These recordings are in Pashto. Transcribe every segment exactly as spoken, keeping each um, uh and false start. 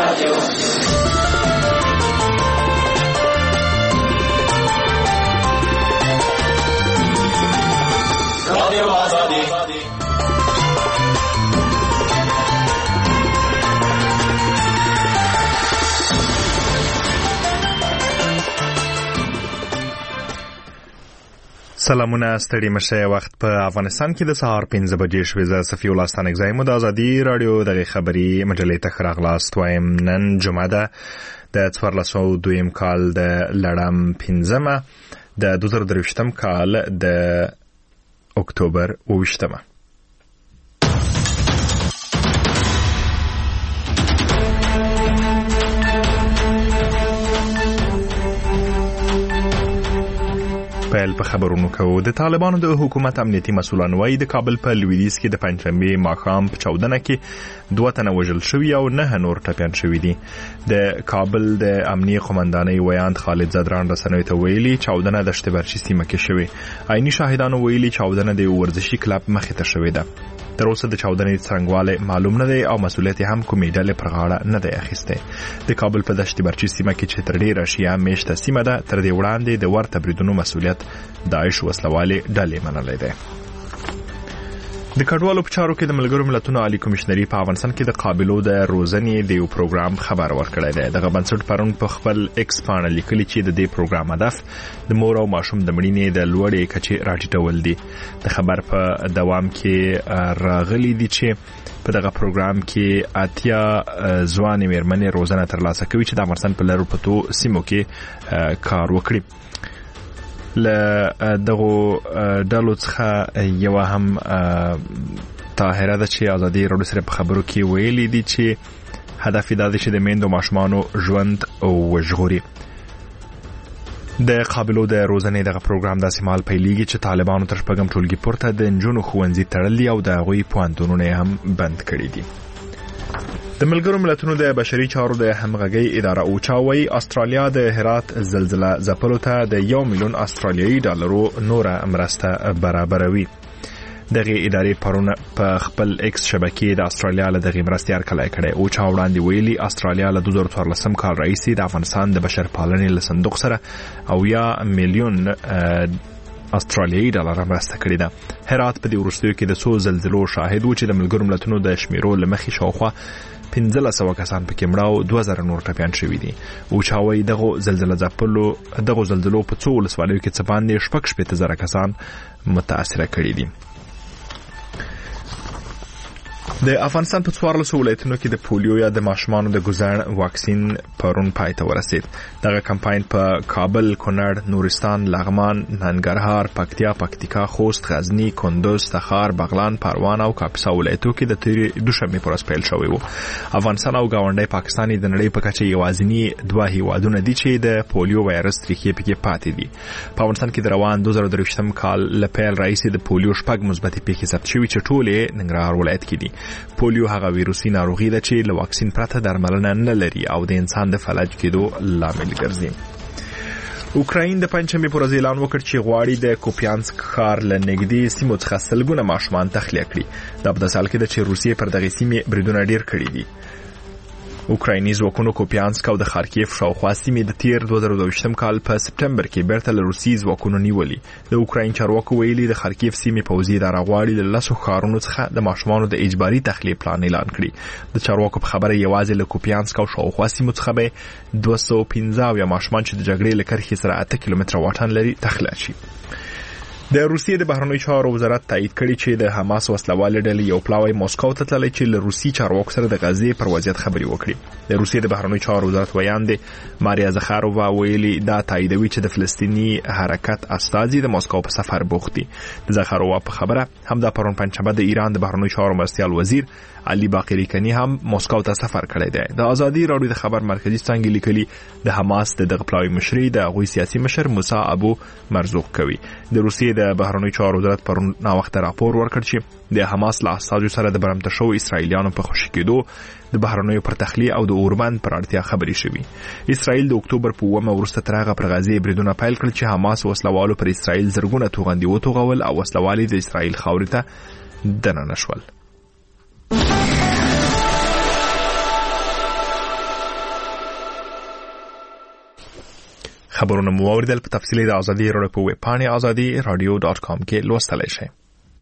رادیو رادیو آزادی. سلامونه ستړي مشه. وخت په افغانستان کې د سهار پنځه بجې شوې. زه صفي الله ستانک زایم د ازادي رادیو دغه خبري مجلې ته راغلاست. وایم نن جمعه ده د څوارلس سوه دویم کال د لړم پنځمه د دوه زره درویشتم کال د اکتوبر اوویشتمه. پیل په خبرونو کوو. د طالبانو د حکومت امنیتي مسولان وایي د کابل په لویدیځ کې د پنځمې ماښام په چاودنه کې دوه تنه وژل شوي او نه نور ټپیان شوي دي. د کابل د امنیي قومندانۍ ویاند خالد زدران رسنیو ته ویلي چاودنه د شتبرچي سیمه کې شوې. عیني شاهدانو ویلي چاودنه د ورزشي کلب مخې ته شوې ده. تر اوسه د چاودنې څرنګوالی معلوم نه دی او مسؤلیت هم کومې ډلې پر غاړه نه دی اخیستی. د کابل په دشت برچي سیمه کې چې تر ډیره شیعه میشته سیمه ده، تر دې وړاندې د ورته بریدونو مسؤلیت داعش وسلوالې ډلې منلی دی. د کډوالو په چارو کې د ملګرو ملتونو عالی کمشنري په افغانستان کې د قابلو د روزنې د یو پروګرام خبر ورکړی دی. دغه بنسټ پرون په خپل ایکس باندې لیکلي چې د دې پروګرام هدف د مور او ماشوم د مړینې د لوړې کچې راټیټول دي. د خبر په دوام کې راغلي دي چې په دغه پروګرام کې اتیا ځوانې مېرمنې روزنه ترلاسه کوي چې د افغانستان په لرو پرتو سیمو کې کار وکړي. له دغه ډلو څخه یو هم طاهره ده چې ازادي رادیو سره په خبرو کې ویلي دي چې هدف دا دی چې د میندو ماشومانو ژوند او وژغوري. د قابلو د روزنې دغه پروګرام داسې مهال پیلېږي چې طالبانو تر شپږم ټولګي پورته د نجونو ښوونځي تړلي او د هغوی پوهنتونونه هم بند کړي دي. د ملګرو ملتونو د بشري چارو د همغږۍ اداره اوچا وایي استرالیا د هرات زلزله ځپلو ته د یو میلیون استرالیایي ډالرو نوره مرسته برابروي. دغه ادارې پرون په خپل ایکس شبکې د استرالیا له دغه مرستې هرکلی کړی. اوچا وړاندې ویلي استرالیا له دوه زره څوارلسم کال راهیسې د افغانستان د بشرپالنې له صندوق سره اویا میلیون استرالیایي ډالر مرسته کړې ده. هرات په دې وروستیو کې د څو زلزلو شاهد و چې د ملګرو ملتونو د شمیرو له مخې شاوخوا پنځلس سوه کسان پکې مړه او دوه زره نور ټپیان شوي دي. اوچا وایي دغه زلزله ځپلو دغه زلزلو په څو ولسوالیو کې څه باندې شپږ شپېته زره کسان متاثره کړي دي. د افغانستان په څوارلسو ولایتونو کې د پولیو یا د ماشومانو د ګوزڼ واکسین پرون پای ته ورسید. دغه کمپاین په کابل، کونړ، نورستان، لغمان، ننګرهار، پکتیا، پکتیکا، خوست، غزنی، کندوز، تخار، بغلان، پروان او کاپیسا ولایتونو کې د تیرې دوشنبې پر ورځ پیل شوی و. افغانستان او ګاونډی پاکستان د نړۍ په کچه یوازینی دوه هیوادونه دي چې د پولیو وایرس ریښې پکې پاتې دي. په افغانستان کې د روان دوه زره درویشتم کال له پیل راهیسې د پولیو شپږ مثبتې پیښې ثبت شوي چې ټولې ننګرهار ولایت کې دي. پولیو هغه ویروسي ناروغي ده چې له واکسین پرته درملنه نه لري او د انسان د فلج کېدو لامل ګرځي. اوکراین د پنځمې پر ورځ اعلان وکړ چې غواړي د کوپیانسک ښار له نږدې سیمو څخه سلګونه ماشومان تخلیه کړي. دا په داسې حال کې ده چې روسیې پر دغې سیمې بریدونه ډېر کړي دي. اوکرایني ځواکونو کوپیانسک او د خارکیف شاوخوا سیمې د تیر دوه زره دویشتم کال په سپټمبر کې بیرته له روسي ځواکونو نیولې. د اوکراین چارواکو ویلي د خارکیف سیمې پوځي اداره غواړي له لسو ښارونو څخه د ماشومانو د اجباري تخلیه پلان اعلان کړي. د چارواکو په خبره یوازې له کوپیانسک او شاوخوا سیمو څخه به دوه سوه پنځه اویا ماشومان چې د جګړې له کرښې سره اته کیلومتره واټن لري تخلیه شي. د روسیې د بهرنیو چارو وزارت تایید کړی چې د حماس وسلوالې ډلې یو پلاوی مسکو ته تللی چې له روسي چارواکو سره د غزې پر وضعیت خبرې وکړي. د روسیې د بهرنیو چارو وزارت ویاند ماریا زخارووا ویلي دا تاییدوي چې د فلسطیني حرکت استازي د مسکو په سفر بوخت دي. د زخارووا په خبره همدا پرون پنځشنبه د ایران د بهرنیو چارو مرستیال وزیر علي باقری کنی هم مسکو ته سفر کړی دی. د ازادي رادیو د خبر مرکزی څنګه لیکلي د حماس د دغه پلاوی مشري د غوي سیاسي مشر موسی ابو مرزوق کوي. د روسیې د بهرنیو چارو وزارت پرون نا وخت راپور ورکړ چې د حماس له استازو سره د برمته شو اسرایلیانو په خوشی کېدو د بهرنیو پر تخلیه او د اوربند پر اړتیا خبرې شوې. اسرائیل د اکتوبر په اوومه وروسته تر هغه پر غزې بریدونه پیل کړل چې حماس وسلوالو پر اسرائیل زرګونه توغندي وتوغول او وسلوالي د اسرائیل خاورې ته دننه شول. خبرونه مو اوریدل په تفصیل د ازادي راډیو په ویب پاڼه ازادي رادیو ډاټ کام کې لوستلی شئ.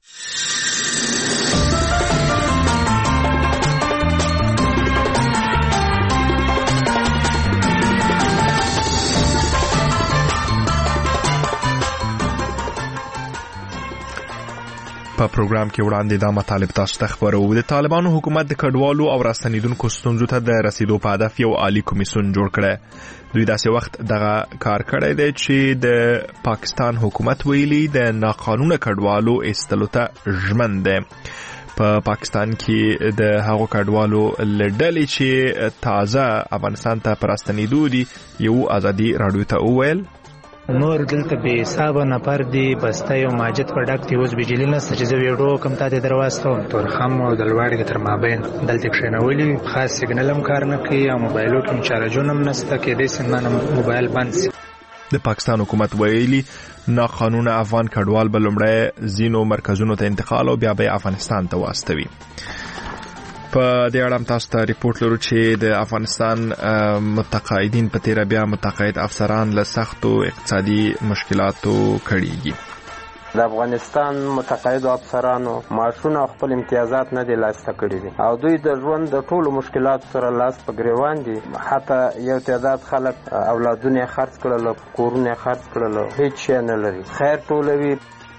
په پروګرام کې وړاندې دا مطالب تاسو ته خبرو. د طالبانو حکومت د کډوالو او راستنیدونکو ستونزو ته د رسیدو په هدف یو عالی کمیسیون جوړ کړی. دوی داسې وخت دغه کار کړی دی چې د پاکستان حکومت ویلي د ناقانونه کډوالو ایستلو ته ژمن دی. په پاکستان کې د هغو کډوالو لړلې چې تازه افغانستان ته پراستنیدو دي یو ازادي رادیو ته وویل نور دلته به حساب نفر دی بسته او ماجد په ډاک دی اوس بجلی نه چې زه ویډیو کوم ته درواستو تور خام او د لوړګ تر مابین دلته کښینولي خاص سیګنالم کار نه کوي او موبایلو کې چارجونه هم نشته کې د سیمانه موبایل بند. د پاکستان حکومت ویلي ناقانونه افغان کډوال به لومړی زینو مرکزونو ته انتقال او بیا به افغانستان ته واستوي. په دې اړه تاسو ته ریپورت لرو چې د افغانستان متقاعدین په تیر بیا متقاعد افسران له سختو اقتصادي مشکلاتو کړيږي. د افغانستان متقاعد افسرانو معاشونه خپل امتیازات نه دي لاسته کړي دي او دوی د ژوند د ټولو مشکلاتو سره لاس په ګریوان دي. حتی یو تعداد خلک اولادونه خرڅ کړل، کورونه خرڅ کړل، هیڅ شی نه لري. خیر ټولوي.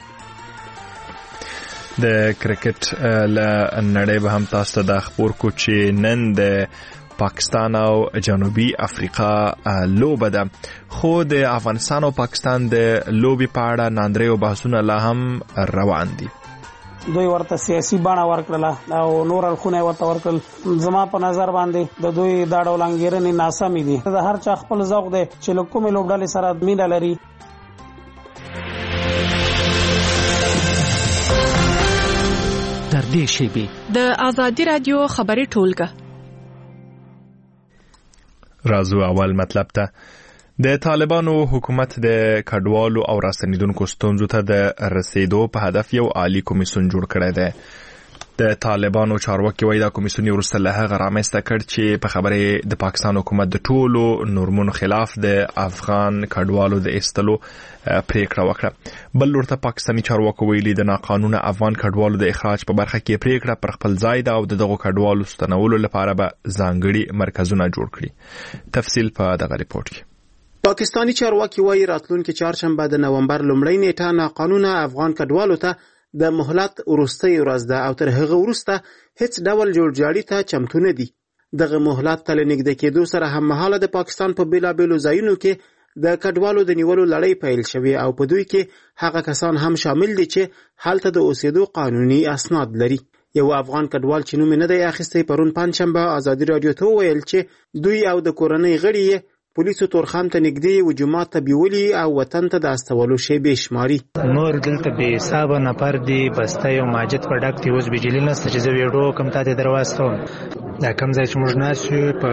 د کرکټ له نړۍ به هم تاسو ته د خبر کو چې نن د پاکستان او جنوبي افریقا لوبه ده، خو د افغانستان او پاکستان د لوبي په اړه ناندري او بحثونه لا هم روان دي. دوی ورته سیاسي بڼه ورکړه او نور الخونه ورته ورکړل. زما په نظر باندې د دوی دا ډول انګیرنې ناسمې دي. د هر چا خپل ذوق دی چې له کومې لوبډلې سره مینه لري. در دې شیبي د ازادي رادیو خبري ټولګه رازو اول مطلب ته د طالبانو حکومت د کډوالو او راستنیدونکو ستونزو ته د رسیدو په هدف یو عالی کمیسیون جوړ کړی دی. د طالبانو چارواکي وایي دا کمیسیون وروسته له هغه رامنځته کړ چې په خبرې د پاکستان حکومت د ټولو نورمونو خلاف د افغان کډوالو د ایستلو پریکړه وکړه. بل لورته پاکستاني چارواکو ویلي د ناقانونه افغان کډوالو د اخراج په برخه کې پریکړه پر خپل ځای ده او دغه کډوالو ستنولو لپاره به ځانګړي مرکزونه جوړ کړي. تفصیل په دغه ریپورت کې. پاکستاني چارواکي وایي راتلونکي چهارشنبه د نومبر لومړۍ نیټه ناقانونه افغان کډوالو ته د مهلت وروستۍ ورځ ده او تر هغه وروسته هیڅ ډول جوړجاړي ته چمتو نه دي. دغه مهلت ته لنږدې کېدو سره هم مهاله د پاکستان په بیلابیلو ځایونو کې د کډوالو د نیولو لړۍ پیل شوې او په دوی کې هغه کسان هم شامل دي چې هلته د اوسېدو قانوني اسناد لري. یو افغان کډوال چې نوم نه دی اخیستی پرون پنجشنبه ازادي رادیو ته وویل چې دوی او د کورنۍ غړي پولیسو تورخم ته نږدې و جماعت ته بیولي او وطن ته د استولو شیبې شماري. نور دلته به حساب نفر دی بسته او ماجد په ډاک دی اوس بجلی نه چې زه ویډیو کوم ته درواستو دا کوم ځای چې موږ ناس یو په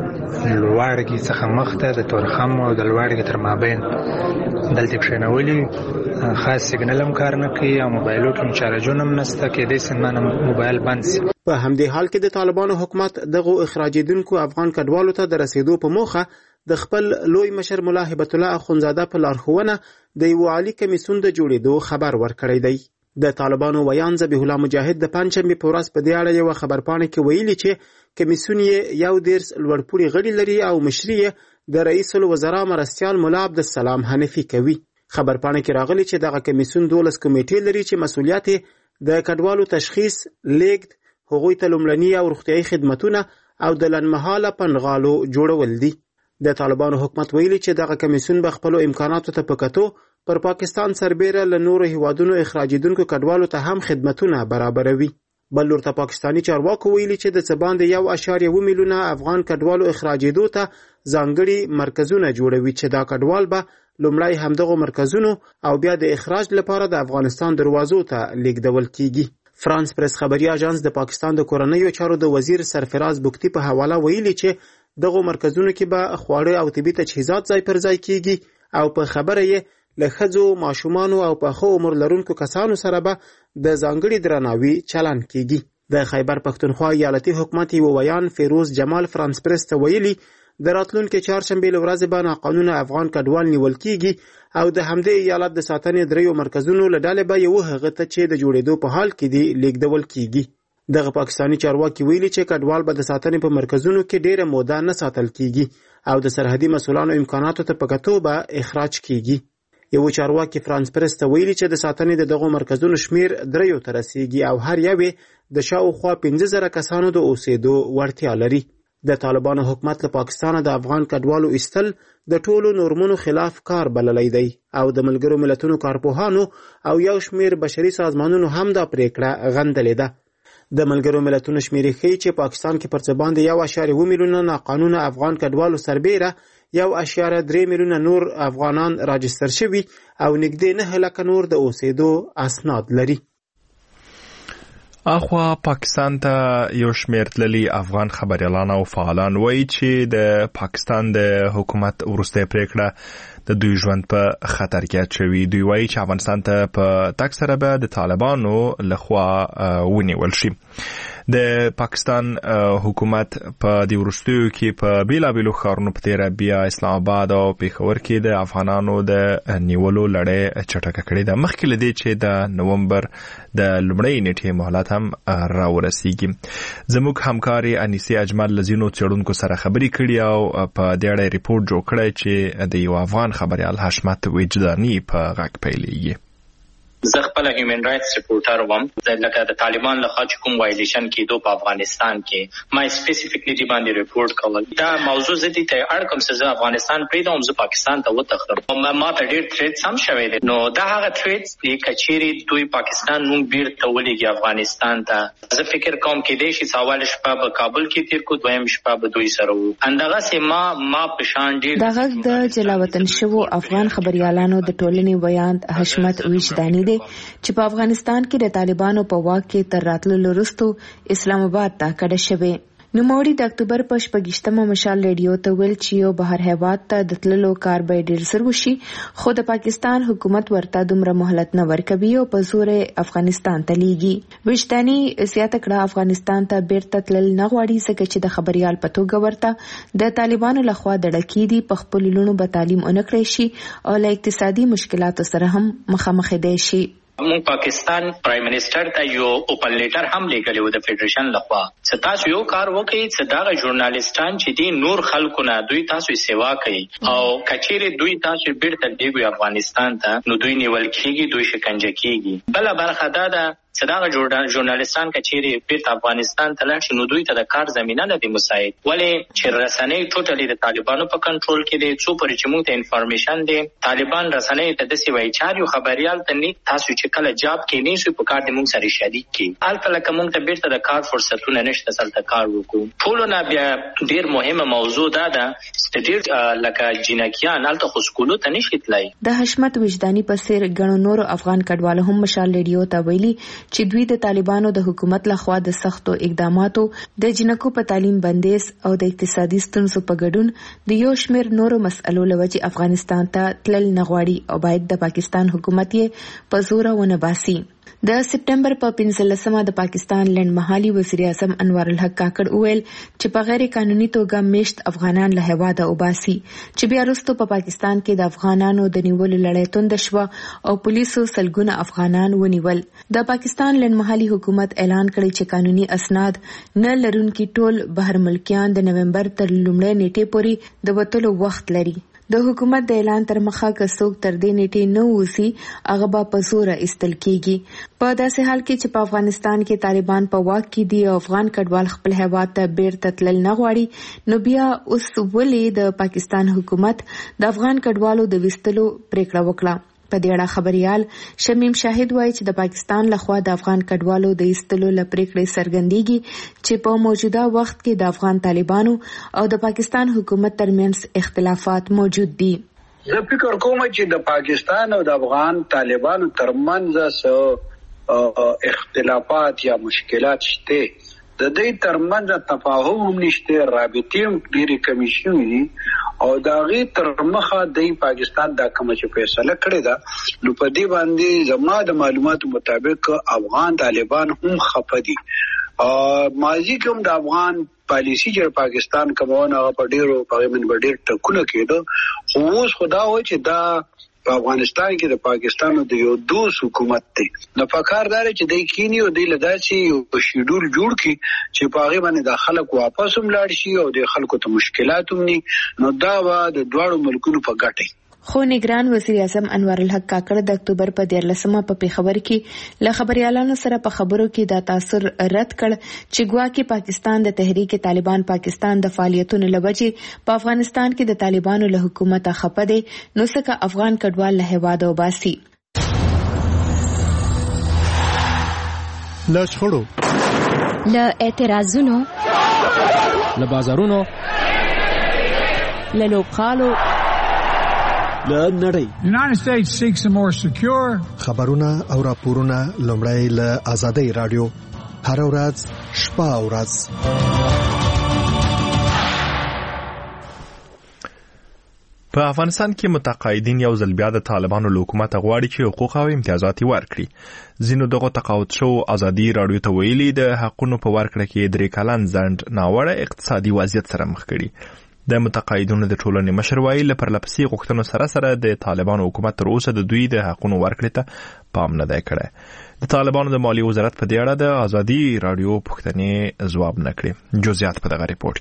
لوړګي څخه مخته د تورخم او د لوړګي تر مابین دلته کښینولي خاص سیګنالم کار نه کوي او موبایلو کې چارجونه هم نشته کې د سیمانه موبایل بند سي. په همدې حال کې د طالبانو حکومت دغه اخراجیدونکو افغان کډوالو ته د رسیدو په موخه د خپل لوی مشر مولا هبت الله اخونزاده په لارښوونه د یو عالی کمیسیون د جوړېدو خبر ورکړی دی. د طالبانو ویان ذبیح الله مجاهد د پنجشنبې په ورځ په دې اړه یو خبرپاڼه کې ویلي چې کمیسیون یې یو دیرس لوړپوړي غړي لري او مشري د رئیس الوزرا مرستیال مولا عبدالسلام حنفي کوي. خبرپاڼه کې راغلي چې دغه کمیسیون دولس کمیټې لري چې مسؤلیت د کډوالو تشخیص، لیږد، هغوی ته لومړني او روغتیايي خدمتونه او د لنډمهاله پنغالو جوړول دي. د طالبانو حکومت ویلي چې دغه کمیسیون به خپل امکاناتو ته په کتو پر پاکستان سربېره له نورو هیوادونو اخراجیدونکو کډوالو ته هم خدمتونه برابروي. بل لورته پاکستاني چارواکو ویلي چې د څه باندې یو اعشاریه اووه میلیونه افغان کډوالو اخراجېدو ته ځانګړي مرکزونه جوړوي چې دا کډوال به لومړی همدغو مرکزونو او بیا د اخراج لپاره د افغانستان دروازو ته لیږدول کیږي. فرانس پریس خبري اژانس د پاکستان د کورنیو چارو د وزیر سرفراز بوکتی په حواله ویلي چې دغه مرکزونو کې به خواړه او طبي تجهیزات ځای پر ځای کیږي او په خبره یې له ښځو، ماشومانو او پخو عمر لرونکو کسانو سره به د ځانګړي درناوي چلند کیږي. د خیبر پښتونخوا ایالتي حکومت یو ویان فیروز جمال فرانس پریس ته ویلي د راتلونکي چهارشنبې له ورځې به ناقانونه افغان کډوال نیول کیږي او د همدې ایالت د ساتنې دریو مرکزونو له ډلې به یو هغه ته چې د جوړېدو په حال کې دي لیږدول کیږي. دغه پاکستاني چارواکي ویلي چې کډوال به د ساتنې په مرکزونو کې ډېره موده نه ساتل کیږي او د سرحدي مسؤلانو امکاناتو ته په کتو به اخراج کیږي. یو چارواکي فرانس پرس ته ویلي چې د ساتنې د دغو مرکزونو شمیر دریو ته رسیږي او هر یو د شاوخوا پنځه زره کسانو د اوسېدو وړتیا لري. د طالبانو حکومت له پاکستانه د افغان کډوالو ایستل د ټولو نورمونو خلاف کار بللی دی او د ملګرو ملتونو کارپوهانو او یو شمیر بشري سازمانونو هم دا پریکړه غندلې ده. د ملګرو ملتونو شمیرې ښیي چې پاکستان کې پر څه باندې یو اعشاریه اووه میلیونه ناقانونه افغان کډوالو سربیره یو اعشاریه درې میلیونه نور افغانان راجستر شوي او نږدې نهه لکه نور د اوسېدو اسناد لري. اخوا پاکستان ته یو شمیر تللي افغان خبريالان او فعالان وایي چې د پاکستان د حکومت وروستۍ پریکړه د دوی ژوند په خطر کې اچوي. دوی وایي چې افغانستان ته په تګ سره به د طالبانو لخوا ونیول شي. د پاکستان حکومت په د وروستیو کې په بیلابیلو ښارونو په تیره بیا اسلام آباد او پېښور کې د افغانانو د نیولو لړۍ چټکه کړې ده مخکې له دې چې د نومبر د لومړۍ نیټې مهلت هم راورسیږي. زموږ همکاري انیسي اجمل له ځینو څېړونکو سره خبرې کړي او په دې اړه ریپورټ جوړ کړی چې د یو افغان خبریال حشمت وجداني په غږ پیلېږي. زه خپل هیومن رائټس ریپورټر وم. لکه د طالبان له خوا چې کوم وایلیشن کېدو په افغانستان کې ما سپیسیفیکلی دې باندې ریپورټ کول. دا موضوع زه دې ته اړ کوم چې زه افغانستان پرېږدم زه پاکستان ته وتښتم. ما ته ډېر تھریټس هم شوی دی. نو دا هغه تھریټس دي که چیرې دوی پاکستان مونږ بیرته ولېږي افغانستان ته. زه فکر کوم کېدای شي چې اول شپه به کابل کې تېر کړو دویم شپه به دوی سره وو. همدغسې ما ما په شان ډېر د غږ د جلاوطن شوو افغان خبریالانو د ټولنې ویاند حشمت وجداني دی چې په افغانستان کې د طالبانو په واک کې تر راتللو وروسته اسلام آباد ته کډه شوی. نوموړي د اکتوبر په شپږیشتمه مشال ریډیو ته ویل چې یو بهر هیواد ته د تللو کار به ډېر زر وشي خو د پاکستان حکومت ورته دومره مهلت نه ورکوي او په زور افغانستان ته لیږي. وجداني زیاته کړه افغانستان ته بیرته تلل نه غواړي ځکه چې د خبریال په توګه ورته د طالبانو لخوا دړه کېدي په خپلو لوڼو به تعلیم ونه کړی شي او له اقتصادي مشکلاتو سره هم مخامخ دی شي. مونږ پاکستان پرایم منسٹر ته یو اوپن لیټر هم لیکلی و د فدریشن لخوا چې تاسو یو کار وکړئ چې دغه ژورنالیستان چې دي نور خلکو نه دوی تاسو سیوا کوي او کچېرې دوی تاسو بیرته دیږي افغانستان ته نو دوی نیول کېږي دوی شکنجه کېږي. بله برخه دا ده چې دغه ژورنالیستان کچېرې بیرته افغانستان ته لاړ شي نو دوی ته د کار زمینه نه دي مساعد. ولې چې رسنۍ ټوټلي د طالبانو په کنټرول کې دي. څو پورې چې موږ ته انفارمیشن دی طالبان رسنۍ ته داسې وایي چې هر یو خبریال ته نه تاسو چې کله جاب کې نه شي په کار د موږ سره شریک کړي. هلته لکه موږ ته بیرته د کار فرصتونه نشته هلته کار وکړو. ټولو نه بیا ډېر مهمه موضوع دا ده چې ډېر لکه جینکیان هلته خو سکولو ته نشي تللی. د حشمت وجداني په څېر ګڼو نورو افغان کډوالو هم مشال ریډیو ته ویلي چې دوی د طالبانو د حکومت لخوا د سختو اقداماتو د جنکو په تعلیم بندیز او د اقتصادي ستونزو په ګډون د یو شمیر نورو مسئلو له وجې افغانستان ته تلل نه غواړي او باید د پاکستان حکومت یې په زوره ونه باسي. د سپټمبر په پنځلسمه د پاکستان لنډمهالي وزیر اعظم انوار الحق کاکړ وویل چې په غیر قانوني توګه میشت افغانان له هیواده وباسي چې بیا وروسته په پاکستان کې د افغانانو د نیولو لړۍ تونده شوه او پولیسو سلګونه افغانان ونیول. د پاکستان لنډمهالي حکومت اعلان کړی چې قانوني اسناد نه لرونکي ټول بهر ملکیان د نومبر تر لومړۍ نیټې پورې د وتلو وخت لري. د حکومت د اعلان تر مخه که څوک تر دې نیټې نه ووځي هغه به په زوره ایستل کېږي. په داسې حال کې چې په افغانستان کې طالبان په واک کې دي او افغان کډوال خپل هیواد ته بیرته تلل نه غواړي نو بیا اوس ولې د پاکستان حکومت د افغان کډوالو د ویستلو پریکړه وکړه. په دې اړه خبريال شمیم شاهد وایي چې د پاکستان لخوا د افغان کډوالو د ایستلو له پریکړې څرګندېږي چې په موجوده وخت کې د افغان طالبانو او د پاکستان حکومت ترمنځ اختلافات موجود دي. زه فکر کوم چې د پاکستان او د افغان طالبانو ترمنځ اختلافات یا مشکلات شته. د دې ترمنځ تفاهم هم نشته رابطې هم ډېرې کمې شوې دي او د هغې تر مخه د پاکستان دا کومه چې فیصله کړې ده نو په دې باندې زما د معلوماتو مطابق افغان طالبان هم خفه دي. ماضي کې هم د افغان پالیسی چې پاکستان کومونه په ډیرو په من ډیر ټکونه کېدو خو اوس خدا و چې دا په افغانستان کې د پاکستان د یو دوه حکومت دی نو فکردار چې د کینی او د لداسي یو شیډول جوړ کی چې په هغه باندې د خلکو واپس هم لاړ شي او د خلکو ته مشکلات هم ني نو دا و د دوړو ملکونو په ګټه خو نگران وزیر اعظم انور الحق کاکړ د اکتوبر په دیارلسمه په پیښور کې له خبريالانو سره په خبرو کې دا تاثر رد کړ چې ګواکې پاکستان د تحریک طالبان پاکستان د فعالیتونو لوجې په افغانستان کې د طالبانو له حکومت خپه دي نو څنګه افغان کډوال له هواد او باسي له شخړو له اعتراضونو له بازارونو له لوبخالو له نړۍ United States seeks a more secure خبرونه او راپورونه لومړی له آزادۍ رادیو هر ورځ شپه او ورځ په افغانستان کې متقاعدین یو ځل بیا د طالبانو له حکومت غواړي چې حقوق او امتیازات ورکړي ځینو دغه تقاعد شو آزادۍ رادیو ته ویلي د حقونو په ورکړه کې درې کلن ځنډ ناوړه اقتصادي وضعیت سره مخ کړي د متقاعدینو د ټولنې مشر وایي له پرلپسې غوښتنو سره سره د طالبانو حکومت تر اوسه د دوی د حقونو ورکړې ته پام نه دی کړی د طالبانو د مالیې وزارت په دې اړه د آزادۍ رادیو پوښتنې ځواب نه کړې جزئیات په دغه ریپورت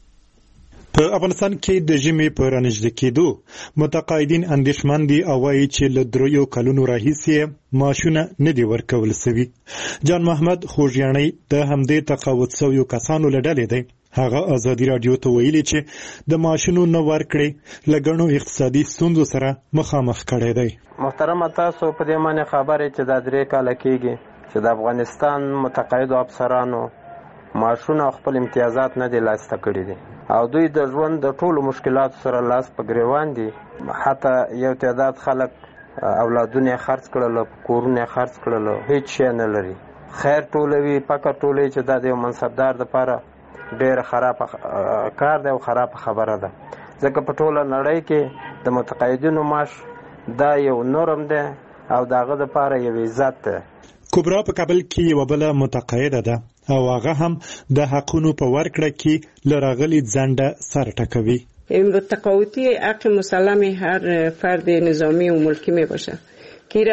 کې په افغانستان کې د ژمي په رانږدې کېدو متقاعدین اندېښمن دي او وایي چې له دریو کلونو راهیسې معاشونه نه دي ورکول شوي جان محمد خوږیاڼی د همدې تقاعد شویو کسانو له ډلې دی هغه آزادۍ رادیو ته ویلي چې د معاشونو نه ورکړې له ګڼو اقتصادي ستونزو سره مخامخ کړی دی محترمه تاسو په دې معنی خبرې چې دا درې کاله کېږي چې د افغانستان متقاعدو افسرانو معاشونه خپل امتیازات نه دي لاسته کړي دي او دوی د ژوند د ټولو مشکلاتو سره لاس په ګریوان دي حتی یو تعداد خلک اولادونه خرڅ کړل کورونه خرڅ کړل هیڅ شی نه لري خیر ټولوي پکه ټولوي چې دا د منصبدار لپاره ډېر خراب کار دی او خراب خبره ده ځکه په ټوله نړۍ کې د متقاعدینو معاش دا یو نورم دی او داغه لپاره یو عزت ده کبرا په کابل کې یو بل متقاعده ده او هغه هم د حقونو په ورکړه کې لراغلي ځنډه سر ټکوي تقاعدی حق مسلم هر فرد نظامی و ملکی می باشه که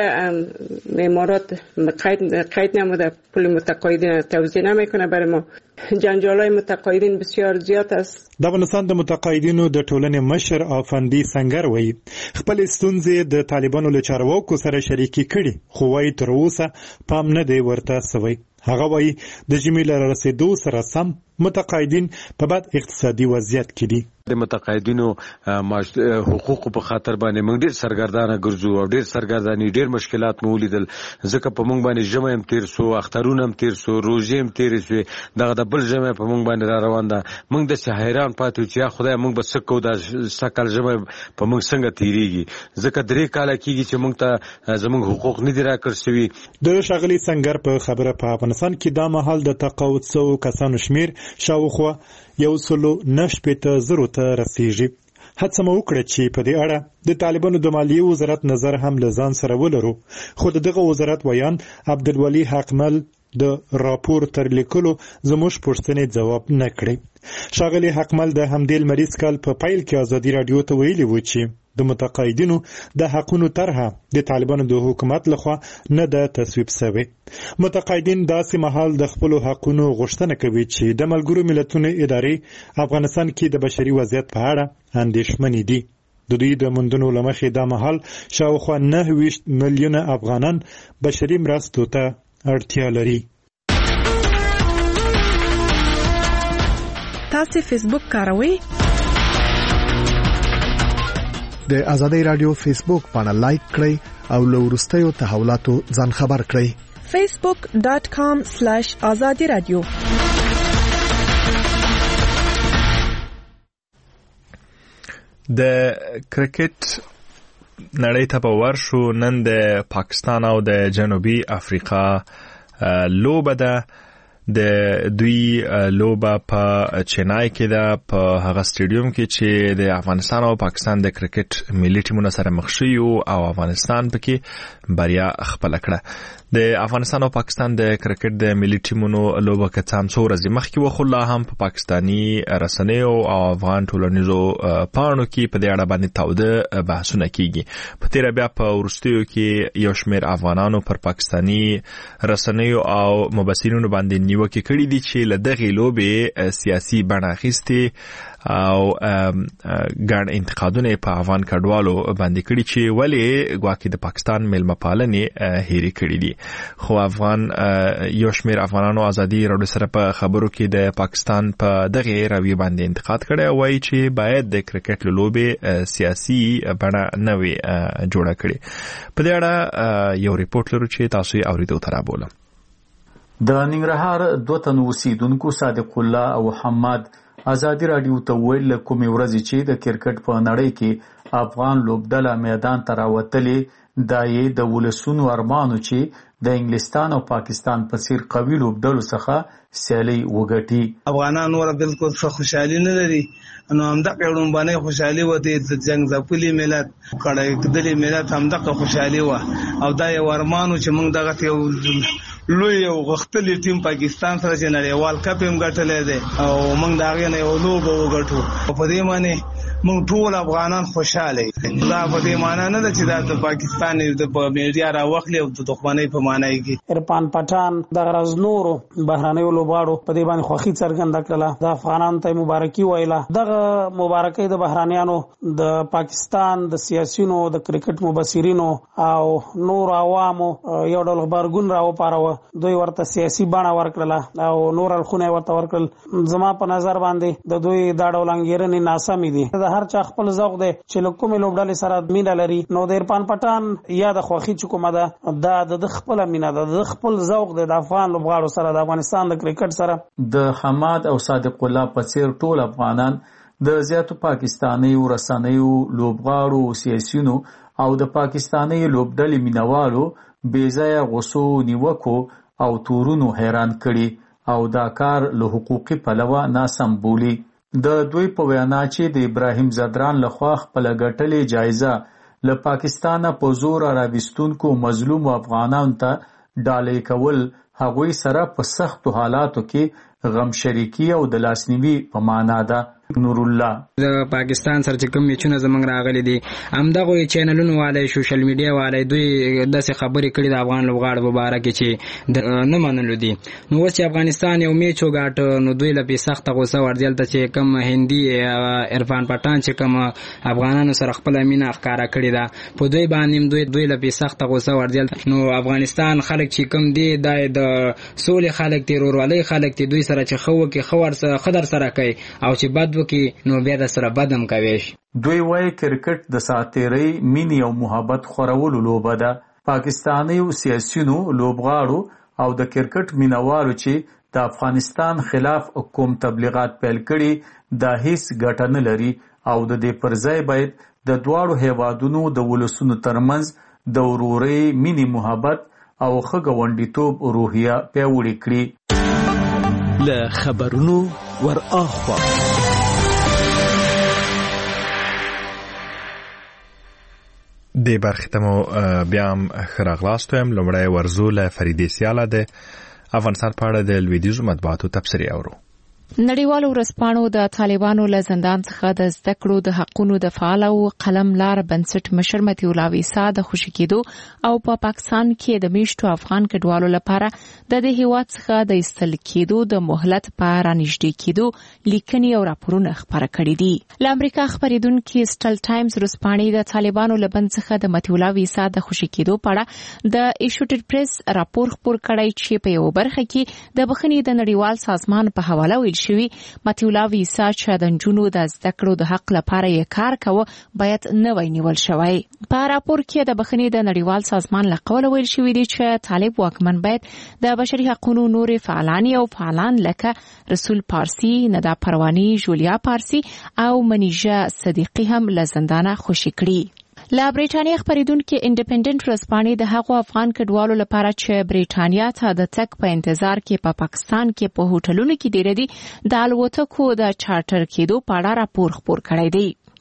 امارات قید قید نموده پول متقاعدین توزیع نمیکنه برای ما جنجالای متقاعدین بسیار زیاد است د افغانستان د متقاعدینو د ټولنې مشر افندي سنگر وایي خپل ستونزې د طالبانو له چارواکو سره شریکي کړي خو وایي تر اوسه پام نه دی ورته سوی هغه وایي د ژمي له رسیدو سره سم متقاعدین په بد اقتصادي وضعیت کې دي د متقاعدینو حقوق په خاطر باندې موږ ډېر سرګردانه ګرځو او ډېر سرګرداني ډېر مشکلات مو ولیدل ځکه په موږ باندې ژمه هم تیر سو اخترونه هم تیر سو روزې هم تیر سو دغه د بل ژمه په موږ باندې را روان ده موږ د حیران پاتې چې خدای موږ به سکو د سکل ژمه په موږ څنګه تیریږي ځکه درې کاله کېږي چې موږ ته زموږ حقوق نه دي راکړل شوي د شاغلي سنگر په خبره په افغانستان کې دا مهال د تقاعد شو کسانو شمیر شاوخوا یو سلو نشپېته زرو ته رسیږي هڅه مو وکړه چې په دې اړه د طالبانو د مالیې وزارت نظر هم له ځان سره ولرو خو دغه وزارت ویان عبدالولي حقمل د راپور تر لیکلو زموږ پوښتنې ځواب نه کړی ښاغلي حقمل د همدې لمریز کال په پیل کې آزادۍ رادیو ته ویلي و چې د متقاعدینو د حقونو طرحه د طالبانو د حکومت لخوا نه ده تصویب شوې متقاعدین داسې مهال د خپل حقونو غوښتنه کوي چې د ملګرو ملتونو ادارې افغانستان کې د بشري وضعیت په اړه اندېښمنې دي د دوی د موندنو له مخې دا مهال شاوخوا نهه ویشت میلیونه افغانان بشري مرستو ته اړتیا لري تاسو فیسبوک کاروئ د آزادۍ رادیو فیسبوک باندې لایک کړئ او له وروستیو تحولاتو ځان خبر کړئ facebook dot com slash azadi radio د کرکټ نړۍ ته په ورشو نن د پاکستان او د جنوبي افریقا لوبه ده د دوی لوبه په چنای کې ده په هغه سټیډیوم کې چې د افغانستان او پاکستان د کرکټ ملي ټیمونو سره مخ شي او افغانستان پکې بریا خپل کړه د افغانستان او پاکستان د کرکټ د ملي ټیمونو لوبه کڅام څو ورځې مخکې وخت لا هم په پاکستاني رسنیو او افغان ټولنیزو پاڼو کې په دې اړه باندې تاوده بحثونه کیږي. په تیر بیا په ورستیو کې یو شمېر افغانانو پر پاکستاني رسنیو او مبصرینو باندې نیوکه کړې دي چې له دغه لوبې سیاسي بڼه اخیستې او ګڼ انتقادونه په افغان کډوالو باندې کړي چې ولې ګواکې د پاکستان ملمه پالنې هېرې کړې دي. خو افغان یو شمېر افغانانو ازادي راډیو سره په خبرو کې د پاکستان په دغه رویه باندې انتقاد کړی او وایي چې باید د کرکټ له لوبې سیاسي بڼه نه وي جوړه کړې. په دې اړه یو ریپورت لرو چې تاسو یې اورېدو ته رابولم. د ننګرهار دوه تنو اوسیدونکو صادق الله او محمد ازادي راډیو ته ویل کومې ورځې چې د کرکټ په نړۍ کې افغان لوبډله میدان ته راوتلې دا یې د ولسونو ارمانو چې د انګلستان او پاکستان په څیر قوي لوبډلو څخه سیالي وګټي. افغانان ور بالکل څه خوشحالي نه لري نو همدغه ړومبنۍ خوشحالي وته د جنگ ځپلي ملت کړه کدلې ملت همدغه خوشحالي و او دا یو ارمانو چې موږ دغه یو لوی او غختلی ټیم پاکستان سره چې نړیوال کپ هم ګټلې ده او موږ دا غي نه یو لوبه وګټو په دې معنی موږ ټول افغانان خوشاله دا په دې معنی نه ده چې د پاکستان د میډیا راوخلې او د دښمنۍ په معنی کې ارفان پټان د غرضنورو بهرانيو لوباړو په دې باندې خوخي څرګنده کړله د افغانانو ته مبارکي وایله. دغه مبارکي د بهرانيانو د پاکستان د سیاسيونو د کرکټ مبصرینو او نور عوامو یو ډول خبرګون راو پاره دوی ورته سیاسي بڼه ورکړله او نور الخونه ورته ورکړل. زما په نظر باندې د دوی دا ډول انګیرنې ناسمې دي. د هر چا خپل ذوق دی چې له کومې لوبډلې سره مینه لري نو د عرفان پټان یا د خوښي چې کومه ده دا د خپل مینه ده د خپل ذوق دی د افغان لوبغاړو سره د افغانستان د کرکټ سره. د حماد او صادق الله په څیر ټول افغانان د زیاتو پاکستاني رسنیو لوبغاړو سیاسيونو او د پاکستاني لوبډلې مینوالو بېځایه غوسو نیوکو او تورونو حیران کړي او دا کار له حقوقي پلوه ناسم بولي. د دوی په وینا چې د ابراهیم زدران لخوا خپل ګټلې جایزه له پاکستانه په زور راوستونکو مظلوم افغانانو ته ډالۍ کول هغوی سره په سختو حالاتو کې غم شریکی او د لاسنیوي په معنا ده. نور الله د پاکستان سره چې کوم میچونه زمنګ راغلي دي همدغه چینلونو والے سوشل میډیا والے دوی داسې خبرې کړي د افغان لوبغاړو په اړه کې چې نه منلو دي. نو چې افغانستان یو میچ وګاټ نو دوی له سخت غوسه ورځل ته چې کوم هندي عرفان پټان چې کوم افغانانو سره خپل مینه ښکارا کړي دا په دوی باندې دوی دوی له سخت غوسه ورځل نو افغانستان خلک چې کوم دي د سولې خلک دي ورولې خلک دي دوی سره چې خو کې خور سره خدر سره کوي او چې بد کې نو بیا د سره بدم کوي. دوی وايي کرکټ د ساتيري مینی او محبت خورولو لوبه ده. پاکستاني او سیاسيونو لوبغاړو او د کرکټ مینوالو چې د افغانستان خلاف کوم تبلیغات پیل کړي دا هیڅ ګټه نه لري او د دې پرځای باید د دواړو هیوادونو د ولسونو ترمنځ د ورورۍ مینی محبت او ښه ګاونډیتوب روحیه پیاوړې کړي. له خبرونو ور اخوا د برخې ته مو بیا هم ښه راغلاست وایم. لومړی ورځو له فریدې سیاله د افغانستان په اړه د لویدیځو مطبوعاتو تبصرې اورو. نړیوالو ورځپاڼو د طالبانو له زندان څخه د زده کړو د حقونو د فعال او قلم لار بنسټ مشر متي الله ویسا د خوشی کېدو او په پا پاکستان کې د میشتو افغان کډوالو لپاره د دې هیواد څخه د ایستل کېدو د مهلت په رانږدې کېدو لیکنې او راپورونه خبره کړي دي. له امریکا خبرېدونکي سټل ټایمز ورځپاڼې د طالبانو له بند څخه د متي الله ویسا د خوشی کېدو په اړه د ایشوټډ پریس راپور خپور کړی چې په یو برخه کې د بخښنې د نړیوال سازمان په حواله ویل شوی متي الله ویسا چې د نجونو د زده کړو د حق لپاره یې کار کاوه باید نوی نیول شوی. په راپور کې د بخښنې د نړیوال سازمان له قوله ویل شوی دی چې طالب واکمن باید د بشري حقوقو نور فعالان او فعالان لکه رسول پارسی، ندا پروانی، جولیا پارسی او منیژه صدیقی هم له زندانه خوشي کړي. لا بریټانیا خبرېدونکو انډیپندنت ورځپاڼې د هغو افغان کډوالو لپاره چې بریټانیا ته د تک په انتظار کې په پا پاکستان کې په هوټلونو کې ډېر دي د الوتکو د چارټر کېدو په اړه راپور خپور کړی دی.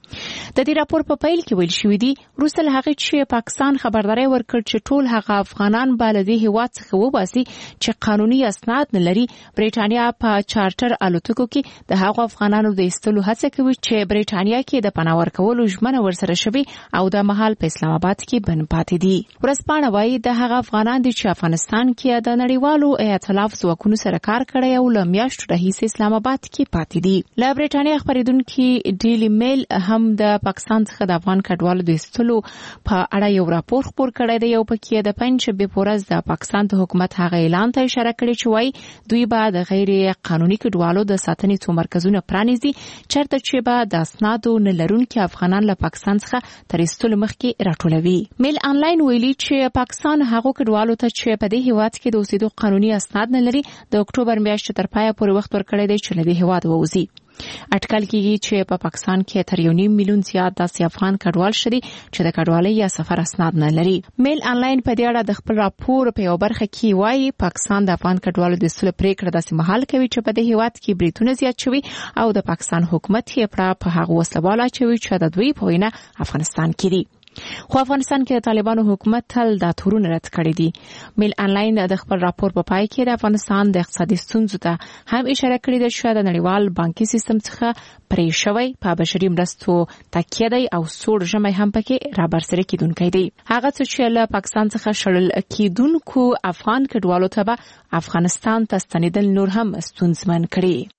د دې راپور په پیل کې ویل شوی دی وروسته له هغې چې پاکستان خبرداری ورکړ چې ټول هغه افغانان به له دې هیواد څخه وباسي چې قانوني اسناد نه لري. برېټانیا په چارټر الوتکو کې د هغو افغانانو د ایستلو هڅه کوي چې برېټانیا کې د پناه ورکولو ژمنه ورسره شوې او د مهال په اسلام آباد کې بند پاتې دي. ورځپاڼه وایي د هغه افغانان دي چې افغانستان کې د نړیوالو ائتلاف ځواکونو سره کار کړی او له میاشتو راهیسې اسلام آباد کې پاتې دي. له برېټانیا خبرېدونکي ډیلی میل هم د پاکستان څخه د افغان کډوالو د ایستلو په اړه یو راپور خپور کړی دی او پکې د پنځشنبې په ورځ د پاکستان د حکومت هغه اعلان ته اشاره کړې چې وایي دوی به د غیر قانوني کډوالو د ساتنې څو مرکزونه پرانیزي چېرته چې به د اسنادو نه لرونکي افغانان له پاکستان څخه تر ایستلو مخکې راټولوي. میل آنلاین ویلي چې پاکستان هغو کډوالو ته چې په دې هیواد کې د اوسېدو قانوني اسناد نه لري د اکتوبر میاشتې تر پایه پورې وخت ورکړی دی چې له دې هیواد ووځي. اټکل کېږي چې په پاکستان کې تر یو نیم میلیون زیات داسې افغان کډوال شدي چې د کډوالۍ یا سفر اسناد نه لري. میل آنلاین په دې اړه د خپل راپور په یو برخه کې وایي پاکستان د افغان کډوالو د ایستلو پریکړه داسې مهال کوي چې په دې هیواد کې بریدونه زیات شوي او د پاکستان حکومت یې پړه په هغه وسلوال اچوي چې د دوی په وینا افغانستان کې دي. خو افغانستان کې د طالبانو حکومت تل دا تورونه رد کړي دي. میل آنلاین د خپل راپور په پای کې د افغانستان د اقتصادي ستونزو ته هم اشاره کړې ده چې د نړیوال بانکي سیستم څخه پرې شوی په بشري مرستو تکیه دی او سوړ ژمی هم پکې رابرسېره کیدونکی دی. هغه څه چې له پاکستان څخه شړل کیدونکو افغان کډوالو ته به افغانستان ته ستنېدل نور هم ستونزمن کړي.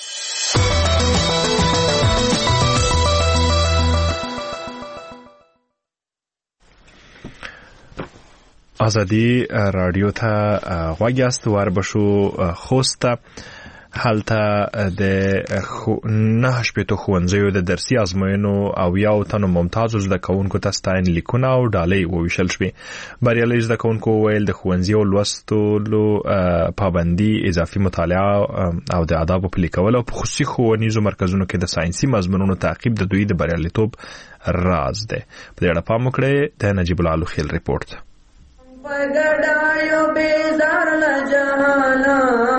ازادي رادیو ته غوږ یاست. وربشو خوست هلته د نه شپېتو ښوونځیو د درسي ازموینو او یو تنو ممتازو زده کوونکو ته ستاین لیکونه او ډالۍ وویشل شوې. بریالي زده کوونکو وویل د ښوونځیو لوستلو پابندي، اضافي مطالعه او د آدابو پلي کول او په خصوصي ښوونیزو مرکزونو کې د ساینسي مضمونونو تعقیب د دوی د بریالیتوب راز دی. په دې اړه پام وکړئ. د نجیب الله الخیل ریپورت. پګړایو بیزار لجهانا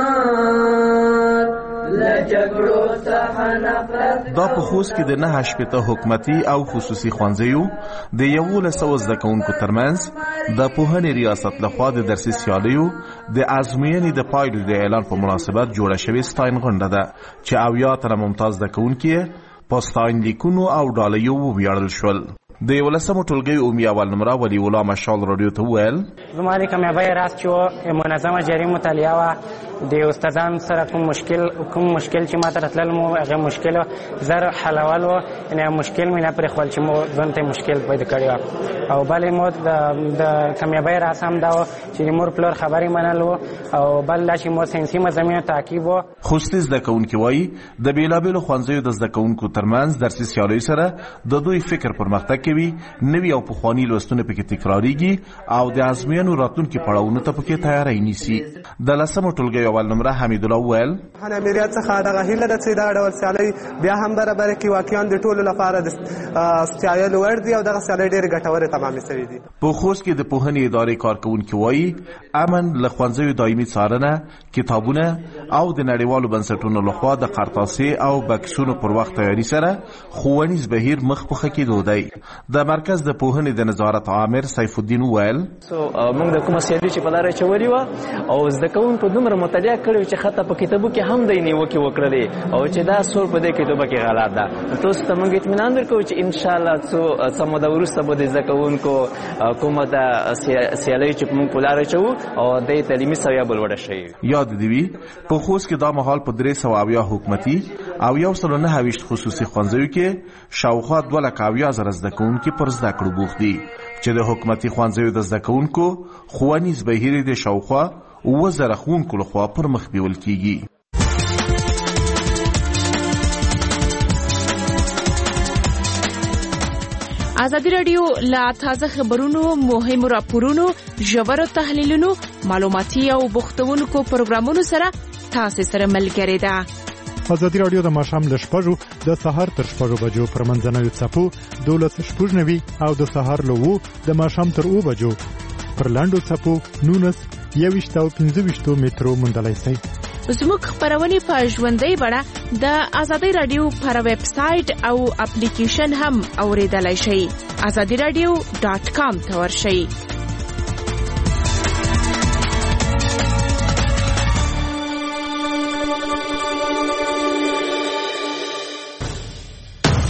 لجګړو څخه نفرت. دا په خوست کې د نه شپېته حکومتي او خصوصي ښوونځیو د یولس سوه زده کوونکو ترمنځ د پوهنې ریاست لخوا د درسي سیالیو د ازموینې د پایلو د اعلان په مناسبت جوړه شوې ستاین غونډه ده چې اویا تنه ممتاز زده کوونکي په ستاین لیکونو او ډالۍ وویاړل شول. د یولسمو ټولګي عمومي اول نمره ولی الله مشال رادیو ته وویل زما د کامیابۍ راز چې منظمه جاري مطالعه وه، د استادان سره کوم مشکل کوم مشکل چې ماته راتلل مو هغه مشکل زر حلول و، یعنې مشکل مې نه پرېښول چې مو ځان ته مشکل پیدا کړی و. او بل مو د کامیابۍ راز هم دا و چې د مور پلور خبرې منل و او بل دا چې مو ساینسي مضامینو تعقیب و. خوستي زده کوونکي وایي د بېلابېلو ښوونځیو د زده کوونکو ترمنځ درسي سیالیو سره د دوی فکر پرمختګ کوي، نوي او پخواني لوستونه پکې تکراریږي او د ازموینو راتلونکي پړاوونو ته پکې تیاری نیسي. د لسمو ټولګي اول نمره حمید الله وویل هغه امریت څخه دغه هیله ده چې دا ډول سیالۍ بیا هم برابر کړي، واقعا د ټولو لپاره د ستایلو وړ دي او دغه سیالۍ ډېرې ګټورې تمامې شوې دي. په خوست کې د پوهنې ادارې کارکوونکي وایي امن له ښوونځیو دایمي څارنه، کتابونه او د نړیوالو بنسټونو لخوا د قرطاسې او بکسونو پر وخت تیاری سره ښوونیز بهیر مخ په ښه کېدو دی. د مرکز د پوهنې د نظارت عامر سیف الدین وویل موږ د کومه سیالي چې په لاره چولې وه او زده کوونکو دومره مطالعه کړې چې حتی په کتابو کې هم دی نیوکې وکړلې او چې دا سور په دې کتابو کې غلط ده. تاسو ته موږ اطمینان درکوو چې انشاءالله څو موده وروسته به د زده کوونکو کومه د سیالۍ چې موږ په لاره چوو او د تعلیمي سویه به لوړه شي. یاد دې وي په خوست کې دا مهال په درې سوه اویا حکومتي او یو سل و نهه ویشت خصوصي ښوونځیو کې شاوخوا دوه لکه اویا زره زده کوونکي پر زده کړو بوخت دي چې د حکومتي ښوونځیو د زده کوونکو ښوونیز بهیر د شاوخوا اووه زره ښوونکو لخوا پر مخ بیول کیږي. ازادي رادیو لا تازه خبرونو، مهمو راپورونو، ژورو تحلیلونو، معلوماتي او بوختونکو پروګرامونو سره تاسو سره ملګری ده. ازادي رادیو د ماښام له شپږو د سهار تر شپږو بجو پر منځنوي څپو دولس شپږ نوي او د سهار له اوو د ماښام تر اوو بجو پر لاندو څپو نولس یوویشت او پنځه ویشتو مترو موندلی شئ. زموږ خبرونه په ژوندۍ بڼه د ازادي رادیو پر ویب سټ او اپلیکیشن هم اوریدلای شئ. azadi radio dot com ته ورشئ.